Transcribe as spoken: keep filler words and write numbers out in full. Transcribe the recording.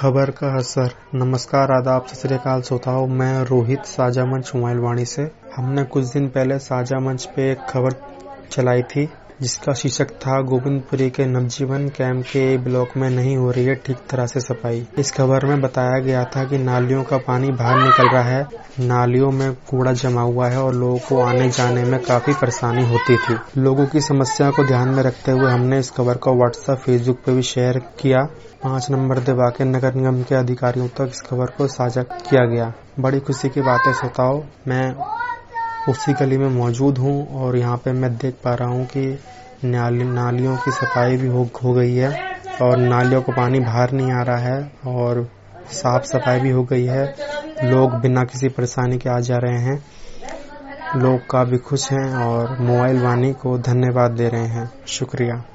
खबर का असर। नमस्कार, आदाब, सत श्री अकाल श्रोताओं। मैं रोहित साझा मंच मोबाइल वाणी से। हमने कुछ दिन पहले साझा मंच पे एक खबर चलाई थी जिसका शीर्षक था गोविंदपुरी के नवजीवन कैंप के ब्लॉक में नहीं हो रही है ठीक तरह से सफाई। इस खबर में बताया गया था कि नालियों का पानी बाहर निकल रहा है, नालियों में कूड़ा जमा हुआ है और लोगों को आने जाने में काफी परेशानी होती थी। लोगों की समस्या को ध्यान में रखते हुए हमने इस खबर को व्हाट्सएप, फेसबुक पे भी शेयर किया। पाँच नंबर दबा के नगर निगम के अधिकारियों तक इस खबर को साझा किया गया। बड़ी खुशी की बात है श्रोताओं, मैं उसी गली में मौजूद हूँ और यहाँ पे मैं देख पा रहा हूँ कि नाली नालियों की सफाई भी हो, हो गई है और नालियों को पानी बाहर नहीं आ रहा है और साफ सफाई भी हो गई है। लोग बिना किसी परेशानी के आ जा रहे हैं। लोग काफी खुश हैं और मोबाइल वाणी को धन्यवाद दे रहे हैं। शुक्रिया।